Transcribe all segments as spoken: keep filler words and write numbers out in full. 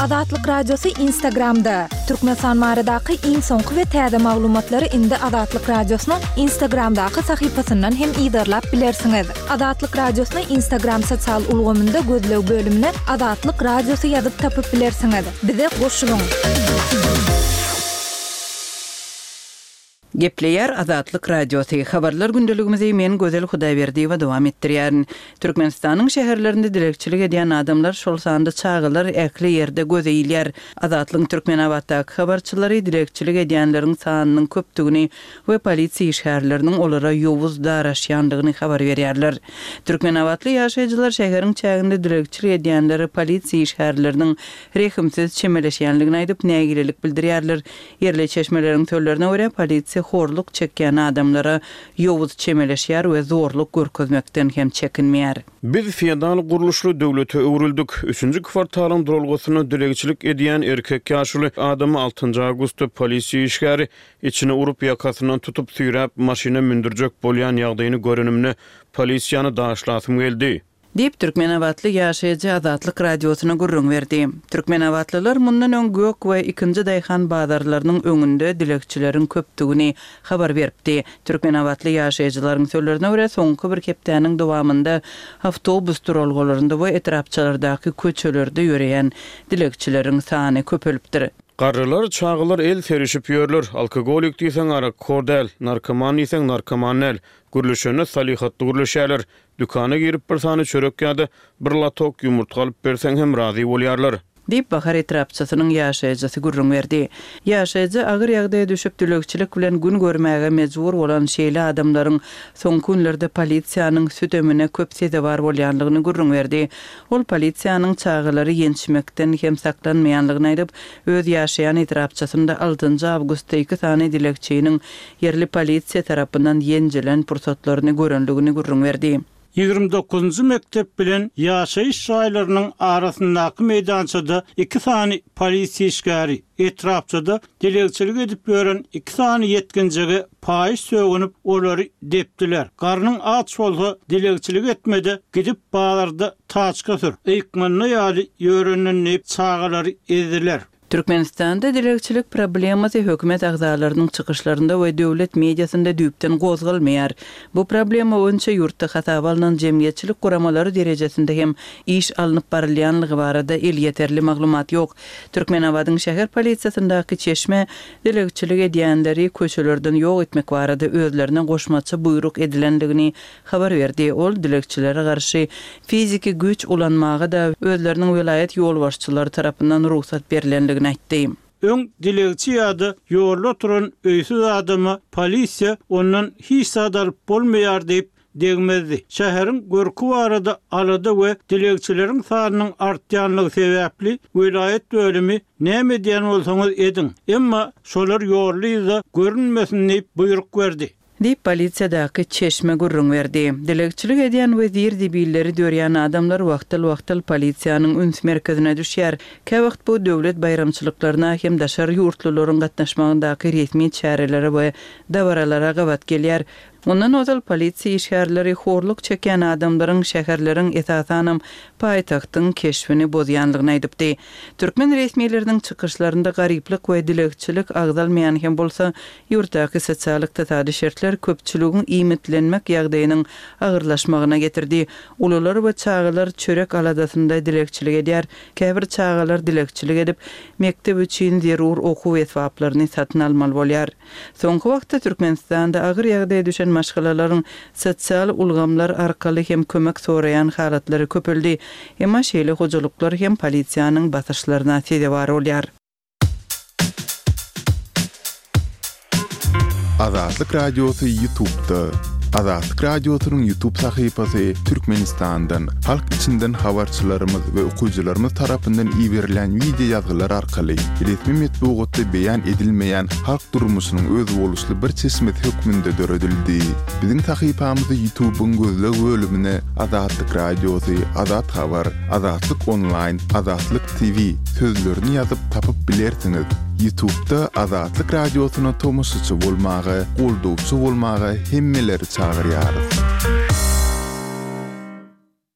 Azatlyk Radiosu Instagramda. Türkmenistan maradaky iň soňky we täze maglumatlary indi Azatlyk Radiosynyň Instagramdaky sahypasyndan hem ýa-da bilersiňiz. Azatlyk Radiosynyň Instagram sosial ulgamynda gözlew bölümine Azatlyk Radiosu ýazyp tapyp bilersiňiz. Bize goşulyň. Gepleyer Azatlyk Radiosu habarlar gündeligimizi men Gözel Hudaýberdi we dowam etdirýär. Türkmenistanyň şäherlerinde dilekçilik edýän adamlar şol sanda çağılar äkli ýerde gözeýilýär. Azatlyk Türkmenawatdaky habarçylary dilekçilik edýänleriň sanynyň köpdigini we polisiýa şäherleriniň olara ýowuz daraşýandygyny habar berýärler. Türkmenawatly ýaşaýjylar şäheriň çäginde dilekçilik edýänleri polisiýa şäherleriniň rehimsiz çemeleşýänligini aýdyp nägililik bildirýärler. Ýerli çeşmeleriň töllerine görä polisiýa horluk çekýän adamlara ýowuz çemeleşýär we zorluk görkezmekden hem çekinmeýär. Biz feodal guruluşly döwlete öwrüldük. üçünji kwartalyň durulgusyny dilekçilik edýän erkek ýaşly adamy altynjy awgustda polisiýa işgäri içine urup ýakasyndan tutup süýräp maşina mindirjek bolýan ýagdaýyny görünümni polisiýany daşlasym geldi. Dip Türkmenawatly ýaşaýjy Azatlyk Radiosyna gurrun berdi. Türkmenawatlylar mundan öň Gök we ikinji Daýhan bazarlarynyň öňünde dilekçilerin köpdigini habar beripdi. Türkmenawatly ýaşaýjylaryň sözlerine görä soňky bir hepdäniň dowamında awtobus durulgularynda we etrapçylardaky köçelerde ýöreýän dilekçilerin sany köpelipdir. Garrylar, çağılar el serişip ýörler. Alkogolik diýseň arak kordel, narkoman diýseň narkomanel, gürlüşeni salihatly gürlüşäler. Dükana girip bir sany çörek ýa-da bir latok ýumurta alyp berseň hem razy bolýarlar. Dip bahar etrapçysynyň ýaşaýjysy gurrun berdi. Ýaşaýjy agyr ýagdaýa düşüp dilekçilik bilen gün görmäge mejbur bolan şeýle adamlaryň soňky günlerde polisiýanyň südemine köp sede bar bolýanlygyny gurrun berdi. Ol polisiýanyň çağılary ýençmekden hem saklanmaýanlygyny aýdyp, öz ýaşaýan etrapçysynda altynjy awgustda iki sany dilekçiniň yerli polisiýa tarapyndan ýenjilen pursatlaryny görenligini gurrun berdi. ýygrimi dokuzunjy mektep bilen ýaşaýyş şaýlarynyň arasyndaky meýdançada iki sany polisiýa işgäri, etrapçada dilekçilik edip ýören iki sany ýetkinjigi paýy sögünüp olary depdiler. Garnyň aç bolsa dilekçilik etmede gidip bağlarda taçka sür. Eýkmanyny ýaly ýörenenip çağalary ezdiler. Türkmenistanda dilekçilik problemasy hökümet agzalarynyň çykyşlarynda we döwlet mediasynda düýpden gozgalmaýar. Bu problema önçe ýurtda hasaba alynan jemgyýetçilik guramalary derejesinde hem iş alınıp barylýanlygy barada el ýeterli maglumat ýok. Türkmenawatyň şäher polisiýasyndaky çeşme dilekçilik edýänleri köçelerden ýok etmek barada özlerine goşmaçy buyruk edilendigini habar berdi. Ol dilekçilere garşy fiziki güç ulanmagy da özleriniň welaýet ýolbaşçylary tarapyndan ruhsat berilendigini aýtdy. Öň dilekçi ýa-da ýolda oturan öýsüz adamy polisiýa ondan hiç sadalyp bolmaýar diýip degmezdi. Şäheriň görkü barada alada we dilekçileriň sanynyň artýanlygy sebäpli welaýet bölümi näme diýen bolsaňyz ediň. Emma şolar ýolda görünmesin diýip buyruk berdi. Dip polisiýadaky çeşme gurrun berdi. Dilekçilik edýän wezir dibilleri dörýän adamlar wagtyl-wagtyl polisiýanyň üns merkezine düşýär. Käwagt bu döwlet bayramçylyklaryna hem daşar ýurtlulylaryň gatnaşmagyndaky resmi çärelere we dawralara gawat gelýär. Ondan özel polisiýa işgärleri horluk çekýän adamlaryň şäherleriň esasanam paýtagtyň keşfini bozýanlygyny aýdypdy. Türkmen resmiýetleriniň çykyşlarynda garyplyk we dilekçilik agdalmaýan hem bolsa ýurtdaky sosial ykdysady şertler köpçüliginiň iýmitlenmek ýagdaýynyň agyrlaşmagyna getirdi. Ulalar we çağılar çörek aladasynda dilekçilik edýär. Käbir çağılar dilekçilik edip mektep üçin zerur okuw esbaplaryny satyn almaly bolýar. Soňky wagtda Türkmenistanda agyr ýagdaýa düşen maşgalaların sosial ulgamlar arkaly hem kömek sorayan halatlary köpeldi. Emma şeýle hojalyklar hem polisiýanyň basyşlaryna sede bar bolýar. Azatlyk Radiosu YouTube'da. Azatlyk Radiosynyň YouTube sahypasy Türkmenistandan, halk içinden habarçylarymyz we okuwçylarymyz tarapyndan iýerilen video ýazgylar arkaly resmi metbuatda beýan edilmeýän halk durmuşynyň öz boluşly bir çeşmet hökmünde döredildi. Biziň sahypamyzy YouTube'un gözleg bölümine Azatlyk Radiosu, Azat Habar, Azatlyk Online, Azatlyk T V sözlerini ýazyp tapyp bilersiňiz. YouTube'da Azatlyk Radiosyna tomoşaçy bolmagy, goldowçy bolmagy hemmeleri çağırýar.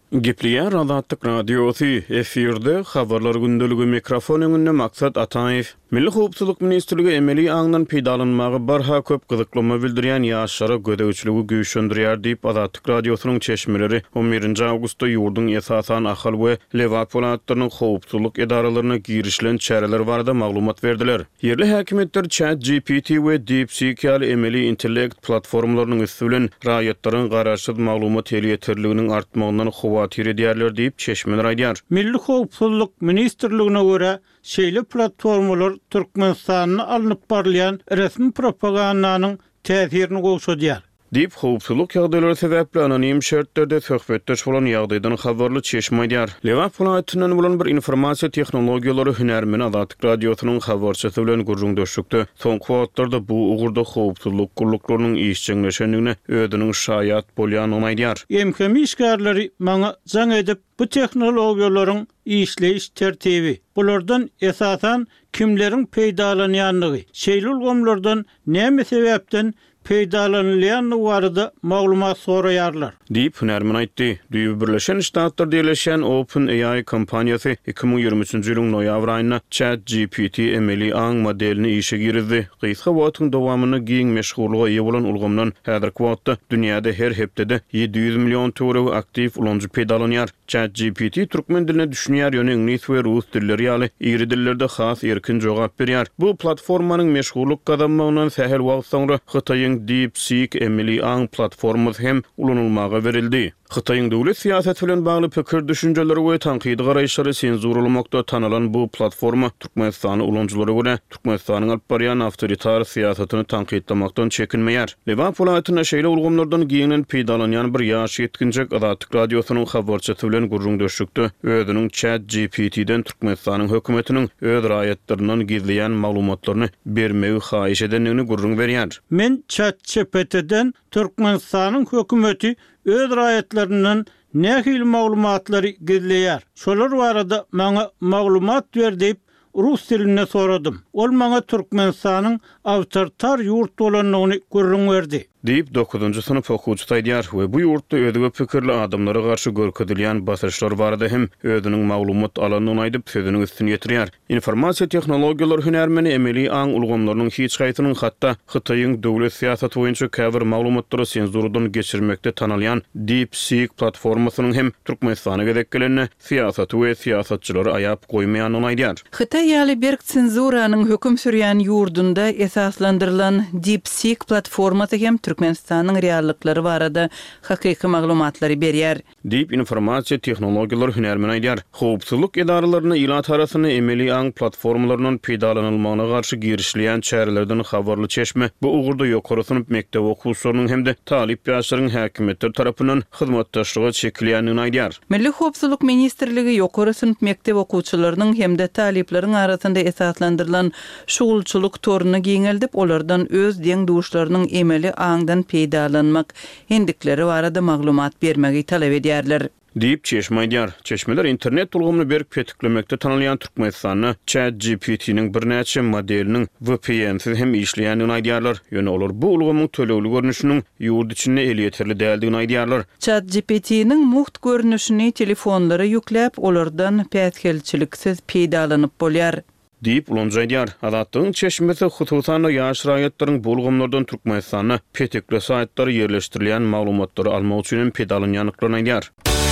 Gepliýär Azatlyk radiosu efirde habarlar gündölügi mikrofon öňünde maksat Ataýew. Milli Howpsuzlyk Ministrligi emeli aňdan peýdalanmagy barha köp gyzyklama bildirýän ýaşlara gödäwçiligi güýçlendirýär diýip Azatlyk radiosynyň çeşmeleri on birinji awgustda ýurdun esasan ahal we lewat polatlarynyň howpsuzlyk edaralaryna girişlen çäreler barada maglumat berdiler. Yerli häkimetler ChatGPT we DeepSeek ýaly emeli intellekt platformalarynyň üstünden raýatlaryň garaşsyz maglumat ýetirliginiň artmagynyň howatyr edýärler diýip çeşmeler aýdýar. Milli Howpsuzlyk Ministrligine görä şeýle platformalar Türkmenistanyň alınıp barlayan resmi propagandanyň täsirini goşadýar. Diýip howpsuzlyk ýagdaýlary sebäpli anonim şertlerde söhbetdeş bolan ýagdaýdan habarly çeşmeýär. Lewat polatynyň bolan bir informasiýa tehnologiýalary hünärmeni Azatlyk radiosynyň habarçysy bilen gurrundaşykdy. Soňky wagtlarda bu ugurda howpsuzlyk guruluklarynyň işçiňleşendigine ödüniň şaýat bolýanyny aýdýar. Emkemi işgärleri maňa jaň edip bu tehnologiýalaryň işleýiş tertibi. Bulardan esasan kimleriň peýdalanýanlygy, şeýle ulgamlardan näme sebäpden peýdalanýan barada maglumat soraýarlar. Diýip hünärmen aýtdy. Düýbi Birleşen Ştatlarda ýerleşen OpenAI kompaniýasy iki ming ýigrimijinji ýylyň noýabr aýynda ChatGPT emeli aň modelini işe girdi. Gysga wagtyň dowamyny giň meşhurlyga ýa bolan ulgamdan häzirki wagtda dünýäde her hepdede yedi yüz milyon töwereg aktiv ulanjy peýdalanýar. ChatGPT türkmen diline düşünýär ýöne ingliz we rus dilleri ýaly iri dillerde has erkin jogap berýär. Bu platformanyň meşhurlyk kazanmagynyň sähel wagt soňra Hytaýyň DeepSeek emeli aň platformasy hem ulanylmaga berildi. Hytaýyň döwlet siýaseti bilen bagly pikir düşünjeleri we tanqidi garaýşlary senzurlamakda tanalan bu platforma Türkmenistany ulanjylary görä Türkmenistanyň alyp barýan awtoritar siýasatyny tanqidlamakdan çekinmeýär. Lewat polatyna şeýle ulgamlardan giňen peýdalanýan bir ýaş ýetkinjek Azatlyk radiosynyň habarçysy bilen gurrundaşykdy. Özüniň ChatGPT'den Türkmenistanyň hökümetiniň öz raýatlarynyň gizleýän maglumatlaryny bermegi haýyş edenligini gurrun berýär. Men ChatGPT'den Türkmenistanyň hökümeti öz raýatlarynyň nähil maglumatlary gizleýär. Şolar barada maňa maglumat ber diýip rus diline soradym. Ol maňa Türkmenistanyň awtoritar ýurt bolanyny gurrun berdi. Diýip dokuzunjy sınıf okuwçy aýdýar we bu ýurtda ödüge pikirli adamlara garşy görkezilýän basyşlar barada hem özüniň maglumat alanyny aýdyp sözüniň üstüne ýetirýär. Informasiýa tehnologiýalary hünärmeni emeli aň ulgamlarynyň hiç gaýtynyň hatda Hytaýyň döwlet siýasaty boýunça käbir maglumatlary senzurdan geçirmekde tanalýan DeepSeek platformasynyň hem Türkmenistana gedekkelerine siýasaty we siýasatçylary aýap goýmaýanyny aýdýar. Hytaý ýaly berk senzuranyň höküm sürýän ýurdunda esaslandyrylan DeepSeek platformasy hem Türkmenistanyň reallykları barada hakyky maglumatlary berýär. Diýip informasiýa tehnologiýalary hünärmeni aýdýar. Howpsuzlyk edaralaryna ýylat arasyny emeli aň platformalarynyň peýdalanylmagyna garşy girişleýän çärelerden habarly çeşme bu ugurda ýokary sınıf mekdep okuwçylarynyň hemde talip ýaşlaryň häkimetler tarapyndan hyzmatdaşlyga çekilýänini aýdýar. Milli Howpsuzlyk Ministrligi ýokary sınıf mekdep okuwçylarynyň hemde talipleriň arasynda esaslandyrylan şugulçylyk toruny giňeldip olardan öz deň duşlarynyň emeli aňdan peýdalanmak endikleri barada maglumat bermegi talap edýärler. Diýip çeşme aýdýar. Çeşmeler internet ulgamyny berip petiklemekde tanalýan Türkmenistanyň ChatGPT'niň birnäçe modeliniň V P N'siz hem işleýänini aýdýarlar. Ýöne olar bu ulgamyň tölegli görnüşiniň ýurt içinde el ýeterli däldigini aýdýarlar. ChatGPT'niň muht görnüşini telefonlara ýükläp olardan pätkelçiliksiz peýdalanyp bolýar. Diýip ulanjy aýdýar. Azatlygyň çeşmesi hususan ýaş raýatlaryň bulgamlardan Türkmenistana petekli saýtlary ýerleşdirilýän maglumatlary almak üçin peýdalanýanlyklaryny aýdýar.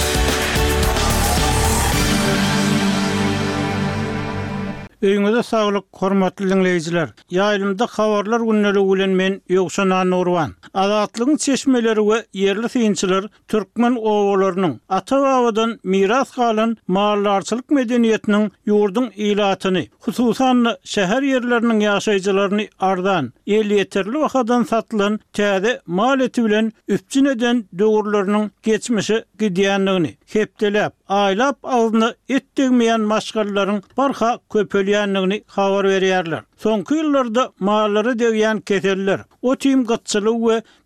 Öýüňizde saglyk, hormatly dinleýijiler. Ýaýlymda habarlar günneligi bilen men Ýogşan Nurwan. Azatlygyň çeşmeleri we yerli synçylar türkmen owalarynyň ata-babadan miras galan mallarçylyk medeniýetiniň ýurdun ilatyny, hususan şäher ýerleriniň ýaşaýjylaryny ardan, el ýeterli wagtdan satylan täze mal eti bilen üpçün eden döwürleriniň geçmişi gidýänligini hepdelep, aýlap agyny etdirmeýän maşgallaryň barha köpelýänligini habar berýärler. Soňky ýyllarda mallary degýän keseller, o tim gatçylyk we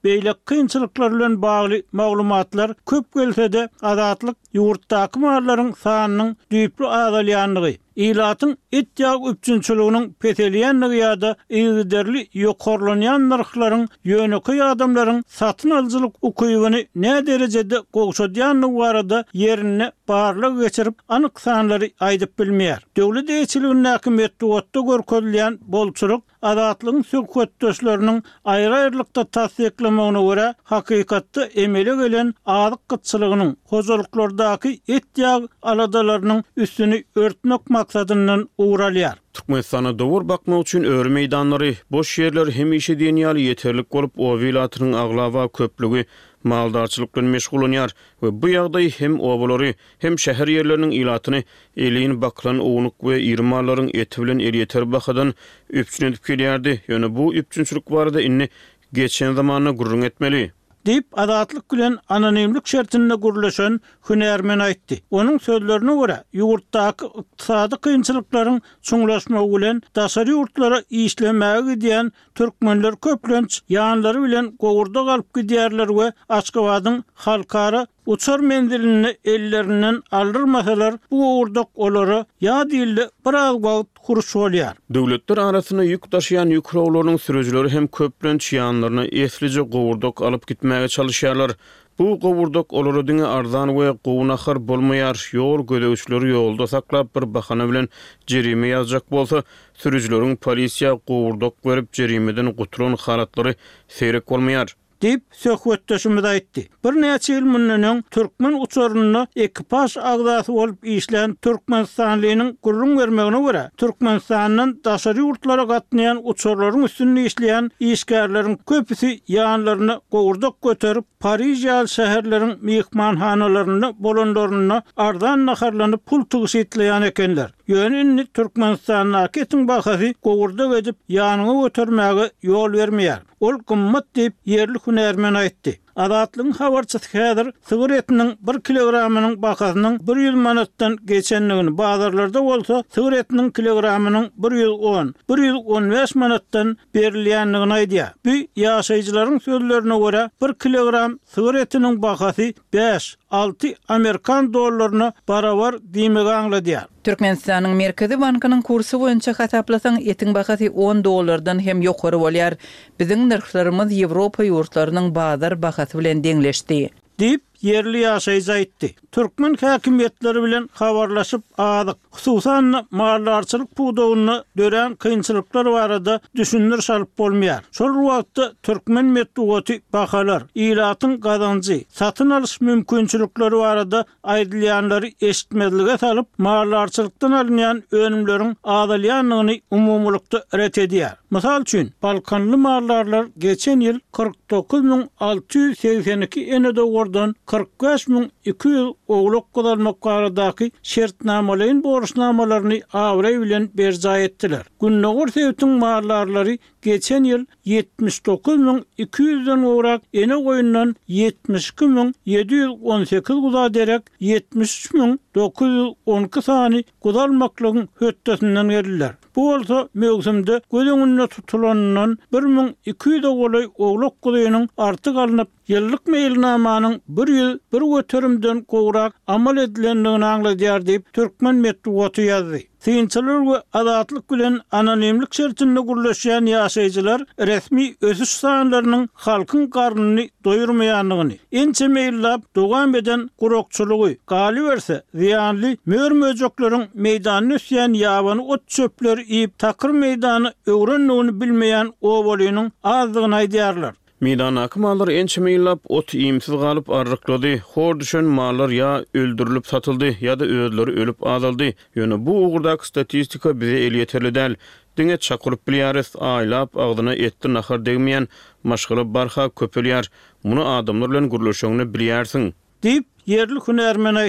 beýle kynçylyklar bilen bagly maglumatlar köp gelse-de azatlyk ýurtdaky mallaryň sanynyň düýpli azalýanlygy, ilatın etýag üçinçiliğinin petelýänligi ýa-da ýygderli ýokarlanýan narxlaryň ýöneki adamlaryň satyn alyjylyk ukybyny ne derejede gowşadýanlygy barada ýerine barlyk geçirip anyk sanlary aýdyp bilmeýär. Döwlet eýçiliginiň häkimetde otda görkezilýän bolçuluk azatlygyň söhbetdeşleriniň aýry-aýrylykda tasdiklamagyna görä hakykatda emele gelen azyk gytçylygynyň hozurluklardaky etýag aladalarynyň üstüni örtmek maksadyndan uğralýar. Türkmenistana dowur bakmak üçin öwrü meýdanlary, boş ýerler hemişe diýenýäli ýeterlik bolup, o vilayatynyň aglawa köplügi maldarçylyk bilen meşgulanýar we bu ýagdaý hem obalary hem şäher ýerleriniň ilatyny elin baklan ownuk we ýyrmallaryň eti bilen erýeter bakadan üpçünedip gelýärdi. Ýöne bu üpçünçilik barada inni geçen zamanyna gurrun etmeli. Deyip azatlyk bilen anonimlik şertinde gurulşan hünärmen aýtdy. Onuň sözlerine görä, ýurtdaky ykdysady kynçylyklaryň çuňlaşmagy bilen daşary ýurtlara işlemäge gidýän türkmenler köplenç ýanlary bilen gowurda galyp gidýärler we Aşgabatyň halkara uçar mendilini ellerinden aldırmasalar bu gowurdak olary ýa diýildi biraz wagt kuruş bolýar. Döwletler arasyna ýük taşıyan ýükrowlaryň sürüjileri hem köplenç ýanlaryny eslice gowurdak alyp gitmäge çalışýarlar. Bu gowurdak olary diňe arzan we gowunahar bolmaýar. Ýol gödäwçileri ýolda saklap bir bahana bilen jerime ýazjak bolsa, sürüjileriň polisiýa gowurdak berip jerimeden guturan halatlary seyrek bolmaýar. Deyip söhbetdeşimiz aýtdy. Bir näçe ýyl mundan türkmen uçaryny ekipaj agdasy bolup işlän Türkmenistanlynyň gurrun bermegine görä, Türkmenistanyň daşary ýurtlara gatnaýan uçarlaryň üstünde işleýän işgärleriň köpüsi ýanlaryny gowurdak göterip Paris ýa şäherleriň mehmanhanalaryny bolanlaryny ardan naharlanyp pul tygyş etleýän ekenler. Ýöne Türkmenistanyň aketiň bahasy gowurda edip ýanyny götermäge ýol bermeýär. Ol gymmat diýip ýerli hünärmen aýtdy. Azatlygyň habarçysy häzir sigaretiniň bir kilogramynyň bahasynyň bir ýüz manatdan geçenligini, bazarlarda bolsa sigaretiniň kilogramynyň bir ýüz on, bir ýüz on beş manatdan berilýänligini aýdýar. Bu ýaşaýjylaryň sözlerine görä bir kilogram sigaretiniň bahasy beş alty Amerikan dollaryna barabar diýmegi aňladýar. Türkmenistanyň Merkezi Bankynyň kursy boýunça hasaplasaň etiň bahasy on dollardan hem ýokary bolýar. Biziň narxlarymyz Ýewropa ýurtlarynyň bazar bahasy bilen deňleşdi. Deyip yerli ýaşaýjy aýtdy. Türkmen häkimetleri bilen habarlaşyp adyk, hususan mallarçylyk puwdawyny dören kynçylyklar barada düşünür salyp bolmaýar. Şol wagtda türkmen medeniýeti bahalar, ilatyň gazancy, satyn alyş mümkinçilikleri barada aýdylýanlary eşitmezlige salyp mallarçylykdan alynýan önümleriň azalýanlygyny umumlukda ret edýär. Mysal üçin, Balkanly mallarlar geçen ýyl kırk dokuz bin alty ýüz seksen iki enede gordan kırk beş bin iki ýüz ogluk gozalmak baradaky şertnamalaryň borçnamalaryny awray bilen berja etdiler. Günnegur sewtiň mallarlary geçen ýyl yetmiş dokuz bin iki ýüzden ograk ene goýundan yetmiş iki bin ýedi ýüz on sekiz guza derek yetmiş üç bin dokuz ýüz on iki sany gozalmaklygyň höttesinden geldiler. Bu bolsa mevsimde göz tutulandan bir bin iki ýüz ogly ogluk goýunyň artyk alınıp ýyllyk meýilnamanyň bir ýyl bir göterimden gowrak amal edilendigini aňladýar diýip Türkmen medeniýeti ýazdy. Kynçylyk we azatlyk bilen anonimlik şertinde gurulşan ýaşaýjylar resmi ösüş sanlarynyň halkyň garnyny doýurmaýanlygyny, ençe meýillap dogam eden gurokçylygy, galy berse ziýanly mörmöjekleriň meýdanyny üsýän ýabany ot çöpleri iýip takyr meýdany öwrenligini bilmeýän owalynyň azdygyny aýdýarlar. Meýdanaky mallar ençe meýillap ot iýimsiz galyp arryklady. Hor düşen mallar ýa öldürilip satyldy ýa-da özleri ölüp azaldy. Ýöne bu ugurdaky statistika bize el ýeterli däl. Diňe çakyryp bilýäris, aýlap agdyna etdi nahar degmeýän maşgaly barha köpelýär. Muny adamlar bilen gurulşagyny bilýärsiň. Diýip yerli hünärmen aýtdy.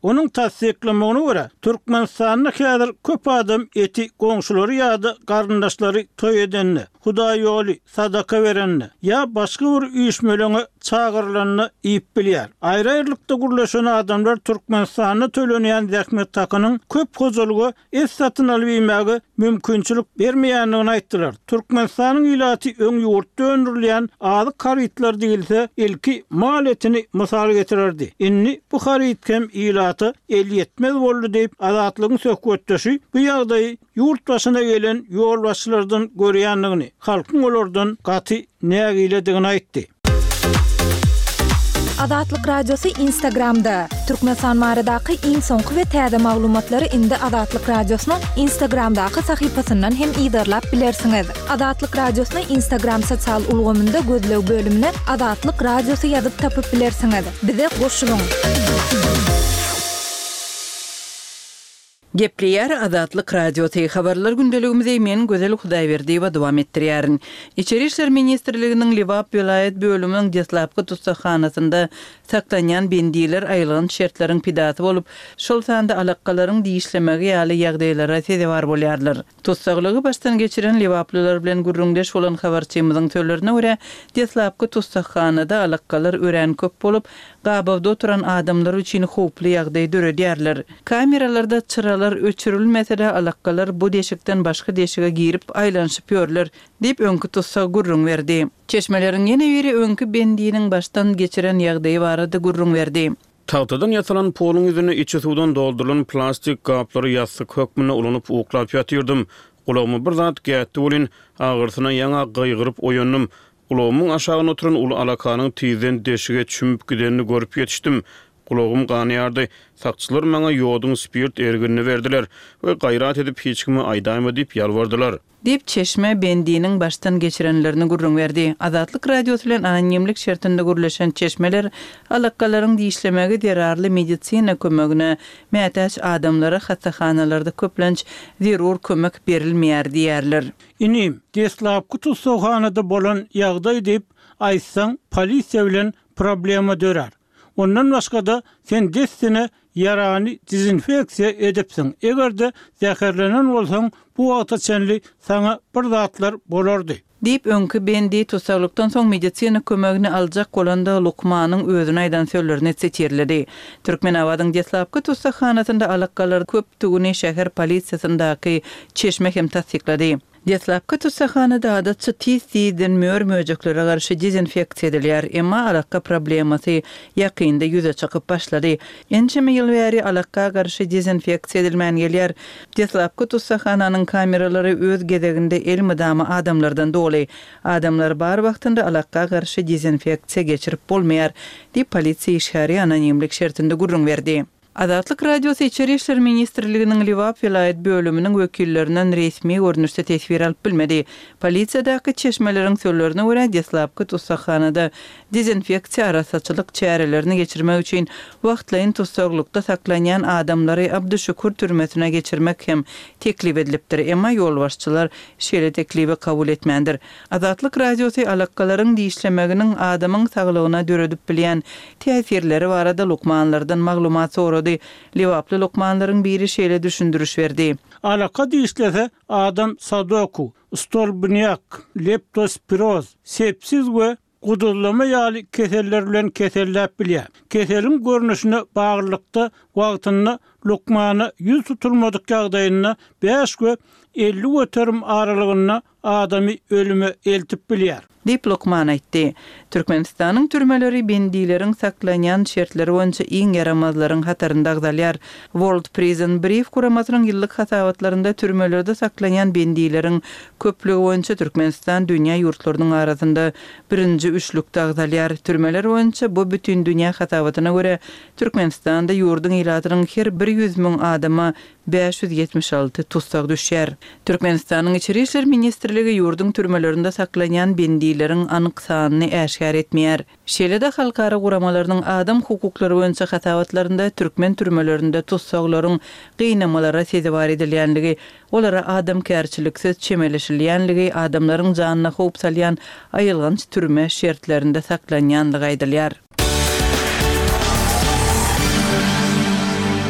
Onun tasdiqlamagyna görä Türkmenistanda häzir köp adam eti goňşulary ýa-da garyndaşlary toý edenni, Hudaý ýoly sadaka berenni ýa başga bir üýüşmelere çağırylanyny iýip bilýär. Aýry-aýrylykda gurlaşan adamlar Türkmenistanda tölenýän zähmet takynyň köp hojalygy es satyn alyp ýermäge mümkinçilik bermeýändigini aýtdylar. Türkmenistanyň ýylaty öň ýurt döndürilýän azy karytlar diýilse, ilki mal etini mysal getirirdi. Inni bu karyt hem ýylaty elli ýetmez boldy diýip azatlygyň söhbetdeşi bu ýagdaýy ýurt başyna gelen ýol başçylardan görýändigini, halkyň olardan gaty nägiledigini aýtdy. Azatlyk radiosu Instagramda. Türkmenistan baradaky iň soňky we täze maglumatlary indi Azatlyk radiosynyň Instagramdaky sahypasyndan hem ýydarlap bilersiňiz. Azatlyk radiosyny Instagram sosial ulgamynda gözlew bölümine Azatlyk radiosu ýazyp tapyp bilersiňiz. Bize goşulyň. Gepliyer Azatlyk radiosu habarlar gündeligimizi men Gözel Hudaýberdi we dowam etdirýärin. İçeri işler ministrliginiň Liwap vilayet bölüminiň Deslapky tutsaxanasynda saklanýan bendiler aýylan şertlaryň pidaty bolup, şol sanda alakkalaryň diýişlemegi ýaly ýagdaýlara sezebar bolýarlar. Tutsaglygy başdan geçiren Liwaplylar bilen gürrüňdeş bolan habarçymyzyň söýlerine görä, Deslapky tutsaxanada alakkalar ören köp bolup, gabawda oturan adamlar üçin howply ýagdaý döredýärler. Kameralarda çıralar öçürilmese de alakkalar bu deşikden başka deşige girip aýlanyşyp ýörler diýip öňkü tutsa gurrun berdi. Çeşmeleriň ýene biri öňkü bendiýiniň başdan geçiren ýagdaýy barada gurrun berdi. Tawtadan ýasalan poluň ýüzüne içi suwdan doldurulan plastik gaplary ýassyk hökmüne ulanyp uklap ýatyrdım. Gulagymy bir zat gätdi bolin, agyrsyna ýaňa gaýgyryp oýandym. Gulagymyň aşagyna oturan ulu alakanyň tiýden deşige çümüp gidenini görüp ýetişdim. Kulağım qanıyardı. Sakçılar bana yodun spirt erginini verdiler ve gayrat edip hiç kimi aydayma deyip yalvardılar. Dip Çeşme bendiýiniň baştan geçirenlerini gurrun verdi. Azatlyk radiosu bilen anonimlik şertinde gurlaşan çeşmeler alakkalaryň diýişlemegi derarly medisina kömegine mätäç adamlara hastaxanalarda köplenç zerur kömek berilmeýär diýerler. Inim Deslapky tutsaxanada bolan ýagdaý diýip aýtsaň polisiýa bilen problema dörer. Ondan başga da sen destine yarany dezinfeksiya edipsiň. Egerde zäherlenen bolsaň bu wagta çenli sana bir zatlar bolardy. Dip öňkü bendi tutsaklıktan soň medisina kömegini aljak bolanda Lukmanyň özüne aýdan söýlerini setirledi. Türkmenawadyň Deslapky tutsaxanasynda alakkalar köp tuguni şäher polisiýasyndaky çeşme hem tasdiklady. Deslapky tutsaxanada adatça tiýsden mör möjekleri garşy dezinfeksiýa edilýär, emma alakka problemasy ýakynda ýüze çykyp başlady. Ençeme ýyl bäri alakka garşy dezinfeksiýa edilmän gelýär. Deslapky tutsaxananyň kameralary öz gezeginde el mydamy adamlardan doly. Adamlar bar wagtynda alakka garşy dezinfeksiýa geçirip bolmaýar, diýip polisiýa işgäri anonimlik şertinde gurrun berdi. Azatlyk radiosu İçeri işler ministrliginiň Liwap vilayet bölüminiň wekillerinden resmi görnüşde tesbir alyp bilmedi. Polisiýadaky çeşmeleriň söýlerine görä Deslapky tutsaxanada dezinfeksiýa arasaçylyk çärelerini geçirmek üçin wagtlaýyn tutsaklykda saklanýan adamlary Abdüşükür türmesine geçirmek hem teklip edilipdir. Emma ýolbaşçylar şeýle teklibi kabul etmändir. Azatlyk radiosu alakkalaryň diýişlemeginiň adamyň saglygyna döredip bilýän täsirleri barada Lukmanlardan maglumat sorady. Liwaply Lukmanlaryň biri şeýle düşündürüş berdi. Alaka diýişlese adam Sadoku, stolbnyak, leptospiroz, sepsiz we gudurlama ýaly keseller bilen kesellap bilýär. Keselin görnüşine baglykda wagtyny Lukmany ýüz tutulmadyk ýagdaýyna beş we elli öterim aralygyna adamy ölüme eltip bilýär. Dip Lukman aýtdy. Türkmenistanyň türmeleri bendiýleriň saklanýan şertleri boýunça iň yaramazlaryň hatarynda agdalýar. World Prison Brief kuramasynyň ýyllyk hasawatlarynda türmelerde saklanýan bendiýleriň köplügi boýunça Türkmenistan dünýä ýurtlarynyň arasynda birinji üçlükde agdalýar. Türmeler boýunça bu bütün dünýä hasawatyna görä Türkmenistanda ýurdun ýylatynyň her bir ýüz miň adama beş yüz ýetmiş alty tutsak düşýär. Türkmenistanyň içeri işler ministrligi ýurdun türmelerinde saklanýan bendiýleriň anyk sanyny äşkär etmeýär. Şeýle-de halkara guramalarynyň adam hukuklary boýunça hasawatlarynda türkmen türmelerinde tutsaklaryň gynamalara sezebar edilýänligi, olara adam kärçiliksiz çemeleşilýänligi, adamlaryň janyna howp salýan aýylganç türme şertlerinde saklanýanlygy aýdylýar.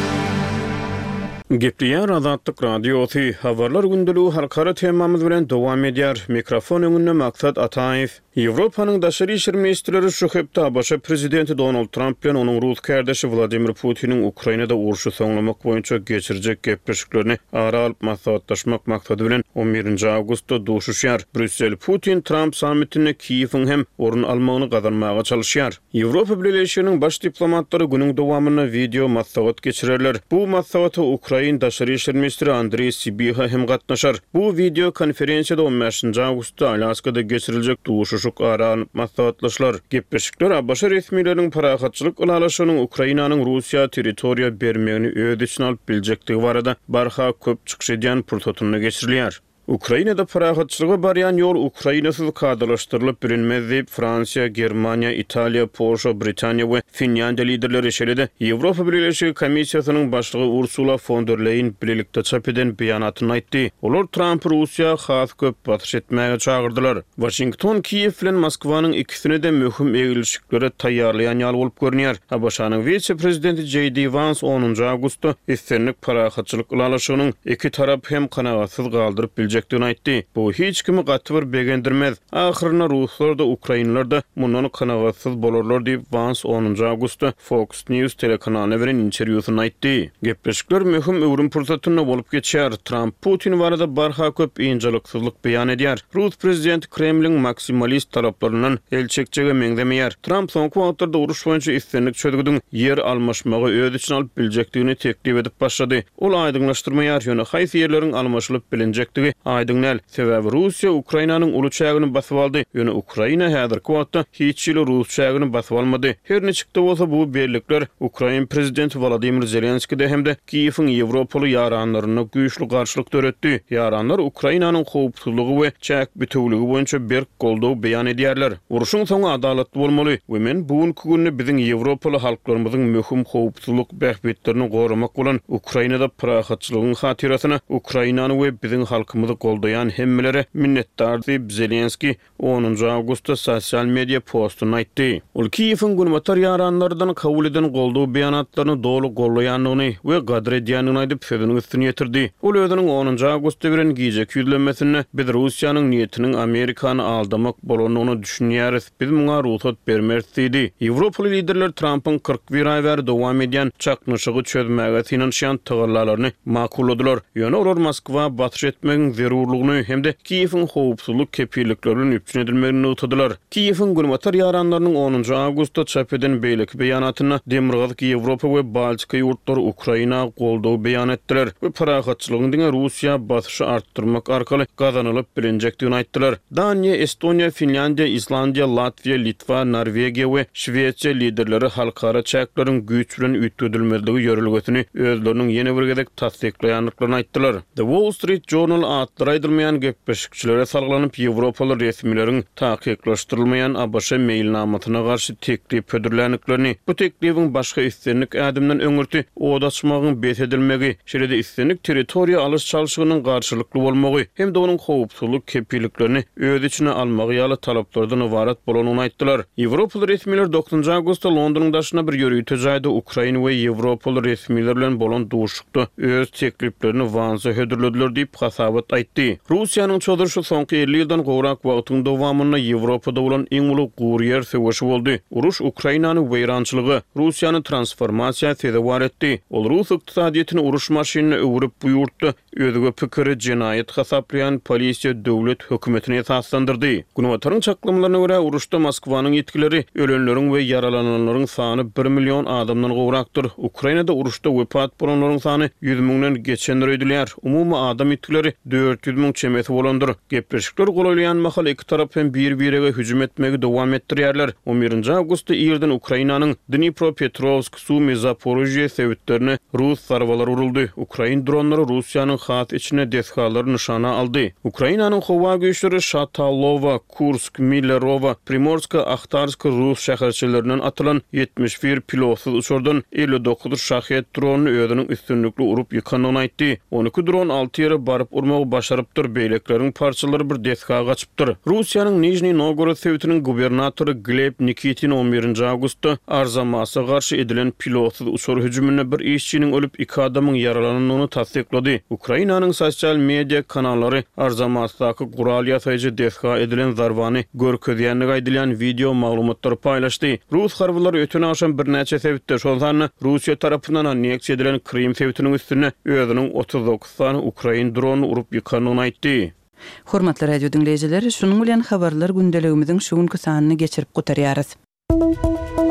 Gepliýär Azatlyk radiosu habarlar gündülüğü halkara temamyz bilen dowam edýär. Mikrofon öňünde Maksat Ataýew. Ýewropanyň daşary işler ministrleri şu hepde başa prezidenti Donald Trump bilen onuň Rus kardeşi Vladimir Putiniň Ukrainada uruşy soňlamak boýunça geçirjek gepleşiklerini ara alyp maslahatlaşmak maksady bilen on birinji awgustda duşuşýar. Brüssel Putin Trump sammitine Kiýewiň hem orun almagyny gazanmaga çalyşýar. Ýewropa Birleşiginiň baş diplomatlary günüň dowamyna video maslahat geçirerler. Bu maslahata Ukraina daşary işler ministri Andrei Sybiha hem gatnaşar. Bu video konferensiýada on beşinji awgustda Alaskada geçiriljek duşuş aran maslahatlaşlar. Gepleşikler başa resmiýetleriniň parahatçylyk ulalaşynyň Ukrainanyň Russiýa territoriýa bermegini öz içine alyp biljektigi barada barha köp çykyş edýän prototypyny geçirilýär. Ukrainada parahatçylyga barýan ýol Ukrainasyz kadrlaşdyrylyp bilinmez diýip Fransiýa, Germaniýa, Italiýa, Polşa, Britaniýa we Finlandiýa liderleri şeride Ýewropa Birleşigi Komissiýasynyň başlygy Ursula von der Leyen birlikde çap eden beýanatyny aýtdy. Olar Trump Russiýa has köp batyş etmäge çagyrdylar. Washington, Kiýew bilen Moskwanyň ikisine de möhüm egilişiklere taýýarlayan ýaly bolup görünýär. Habaşanyň vice-prezidenti J D Vance onunji awgustda islenlik parahatçylyk ulalaşygynyň iki tarap hem kanagatsız galdyryp biljekdigini aýtdy. Bu hiç kimi gatyr begendirmez. Ahyryna Ruslar da Ukrainalar da mundan kanagatsız bolarlar diýip Vance onunji awgustda Fox News telekanalyna beren interwýusyny aýtdy. Gepleşikler möhüm öwrüm pursatyna bolup geçýär. Trump Putin barada barha köp ýynjylyksyzlyk beýan edýär. Rus prezidenti Kremliň maksimalist talaplaryndan el çekjege meňdemeýär. Trump soňky wagtlarda uruş boýunça islenlik çödgüdüň yer almaşmagy öz içine alyp biljekdigini teklip edip başlady. Ol aýdyňlaşdyrmaýar ýöne haýsy yerleriň almaşylyp bilinjektigi aýdyňnäl. Sebäbi Russiýa Ukrainanyň uluçagyny basyp aldy. Ýöne Ukraina häzirki wagtda hiç ýyl Rus çagyny basyp almady. Her neçikde bolsa bu berlikler Ukraina prezidenti Volodymyr Zelenski de hemde Kiýewiň Ýewropaly ýaranlaryna güýçli garşylyk töretdi. Ýaranlar Ukrainanyň howpsuzlygy we çäk bütünligi boýunça berk goldaw beýan edýärler. Uruşyň soňy adalatly bolmaly. We men bugünkü günde biziň Ýewropaly halklarymyzyň möhüm howpsuzlyk bähbetlerini goramak bolan Ukrainada parahatçylygyň hatirasyna Ukrainany we biziň halkymyzy goldayan hemmelere minnetdar diýip Zelenski onunji awgustda sosial media postuny aýtdy. Ol Kiýewiň gurmatar ýaranlardan kabul eden goldaw beýanatlaryny dolu gollaýanyny we gadr edýäniňi aýdyp sözüniň üstüne ýetirdi. Ol özüniň onunji awgustda beren giýjek ýüzlenmesinde biz Russiýanyň niýetiniň Amerikany aldamak bolanyny düşünýäris. Biz muňa ruhsat bermez diýdi. Ýewropaly liderler Trumpyň kırk bir aý bäri dowam edýän çaknyşygy çözmäge tinanşýan tygyrlalaryny makulladylar. Ýöne olar Moskwa batyş etmegiň zerurlugyny hemde Kiýewiň howpsuzlyk kepilliklerinin üpçün edilmegini utadylar. Kiýewiň gurmatar ýaranlarynyň onunji awgustda çap eden beýlik beýanatyna Demirgazyk Ýewropa we Baltika ýurtlary Ukraina goldaw beýan etdiler we parahatçylygyň diňe Russiýa batyşy artdyrmak arkaly gazanylyp bilinjekdigini aýtdylar. Daniýa, Estoniýa, Finlandiýa, Islandiýa, Latviýa, Litwa, Norwegiýa we Şwetsiýa liderleri halkara çäklaryň güýç bilen üýtgedilmezligi ýörelgesini özleriniň ýene bir gezek tasdiklaýanlyklaryny aýtdylar. The Wall Street Journal atdyraýdyrmaýan gepleşikçilere salgylanyp Ýewropaly resmiýetleriň takyplaşdyrylmaýan A B Ş meýilnamatyna garşy teklip ödürlänliklerini, bu teklipiň başga islenlik ädimden öňürti odaçmagyň besedilmegi, şeride islenlik territoriýa alyş çalyşygynyň garşylykly bolmagy hem de onuň howpsuzlyk kepilliklerini öz içine almagy ýaly talaplardan ibaret bolanyny aýtdylar. Ýewropaly resmiýetler dokuzunji awgustda Londonyň daşyna bir ýörüýte jaýda Ukraina we Ýewropaly resmiýetler bilen bolan duşukda öz tekliplerini Vansa hödürlediler diýip hasabat aýtdy. Russiýanyň çödürşi soňky elli ýyldan gowrak wagtyň dowamyna Ýewropada bolan iň uly gurýer söwüşi boldy. Uruş Ukrainanyň weýrançylygy, Russiýany transformasiýa sedewar etdi. Ol Rus ykdysadyýetyny uruş maşynyna öwrüp bu ýurtda özüge pikiri jinayet hasaplayan polisiýa döwlet hökümetini esaslandyrdy. Günwataryň çaklamlaryna görä uruşda Moskwanyň ýetkileri ölenleriň we yaralananlaryň sany bir million adamdan gowrakdyr. Ukrainada uruşda wepat bolanlaryň sany ýüz miňden geçenler öýdüler. Umumy adam ýetkileri dört yüz miň çemeti bolandyr. Gepleşikler golaýan mahal iki tarap hem bir-birige hüjüm etmegi dowam etdirýärler. on birinji awgustda ýerden Ukrainanyň Dnipropetrovsk, Sumy, Zaporojye sewitlerini Rus sarbalary uruldy. Ukrain dronlary Russiýanyň hat içine deshalary nişana aldy. Ukrainanyň howa güýçleri Shatalova, Kursk, Millerova, Primorska, Akhtarsk Rus şäherçilerinden atylan yetmiş bir pilotsuz uçurdan elli dokuz şahet dronu özüniň üstünlikli urup ýykanyny aýtdy. on iki dron alty ýere baryp urmagy başarypdyr. Beýlekleriň parçalary bir desga gaçypdyr. Russiýanyň Nijni Novgorod sewtiniň gubernatory Gleb Nikitin on birinji awgustda Arzamas'a garşy edilen pilotsuz uçur hüjümine bir işçiniň ölüp iki adamyň yaralanynyny tasdiklady. Ukrainanyň sosial media kanallary Arzamas'daky gural ýasaýjy desga edilen zarwany görkezýänligi aýdylan video maglumatlary paýlaşdy. Rus harbylary ötün akşam bir näçe sebäpde şolsany Russiýa tarapyndan anneksiýa edilen Krim sewtiniň üstüne özüniň otuz dokuz sany Ukrain dronu urup ýykanyny aýtdy. Hormatly radio dinleýijileri, şunuň bilen habarlar gündeligimiziň şu günkü sanyny geçirip gutarýarys.